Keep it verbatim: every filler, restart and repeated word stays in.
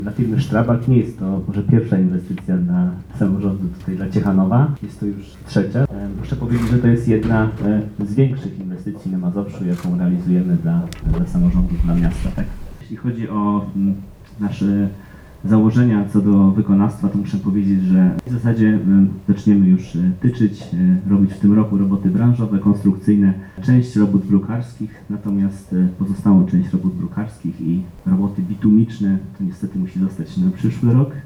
Dla firmy Strabag nie jest to może pierwsza inwestycja dla samorządu tutaj dla Ciechanowa, jest to już trzecia. E, Muszę powiedzieć, że to jest jedna e, z większych inwestycji na Mazowszu, jaką realizujemy dla, dla samorządów, dla miasta. Tak? Jeśli chodzi o m, nasze założenia co do wykonawstwa, to muszę powiedzieć, że w zasadzie m, zaczniemy już e, tyczyć, e, robić w tym roku roboty branżowe, konstrukcyjne, część robót brukarskich, natomiast e, pozostałą część robót brukarskich i roboty bitumiczne to niestety musi zostać na przyszły rok.